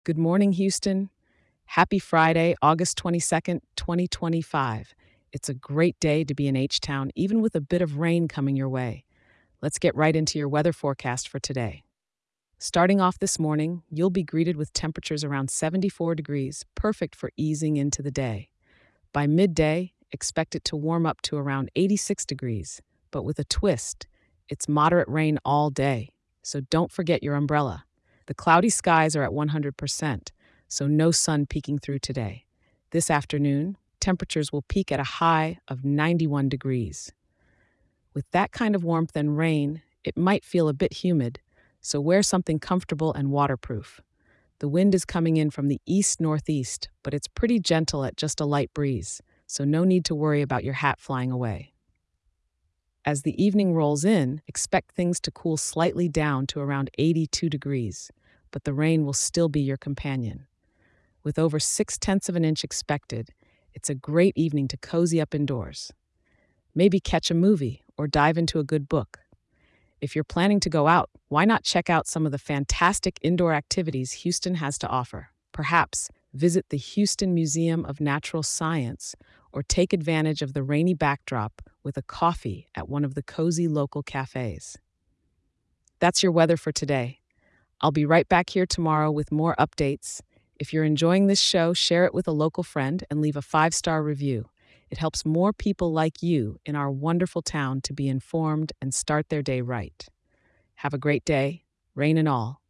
Good morning, Houston. Happy Friday, August 22nd, 2025. It's a great day to be in H Town, even with a bit of rain coming your way. Let's get right into your weather forecast for today. Starting off this morning, you'll be greeted with temperatures around 74 degrees, perfect for easing into the day. By midday, expect it to warm up to around 86 degrees, but with a twist. It's moderate rain all day, so don't forget your umbrella. The cloudy skies are at 100%, so no sun peeking through today. This afternoon, temperatures will peak at a high of 91 degrees. With that kind of warmth and rain, it might feel a bit humid, so wear something comfortable and waterproof. The wind is coming in from the east-northeast, but it's pretty gentle at just a light breeze, so no need to worry about your hat flying away. As the evening rolls in, expect things to cool slightly down to around 82 degrees, but the rain will still be your companion. With over 6/10 of an inch expected, it's a great evening to cozy up indoors. Maybe catch a movie or dive into a good book. If you're planning to go out, why not check out some of the fantastic indoor activities Houston has to offer? Perhaps visit the Houston Museum of Natural Science or take advantage of the rainy backdrop with a coffee at one of the cozy local cafes. That's your weather for today. I'll be right back here tomorrow with more updates. If you're enjoying this show, share it with a local friend and leave a 5-star review. It helps more people like you in our wonderful town to be informed and start their day right. Have a great day, rain and all.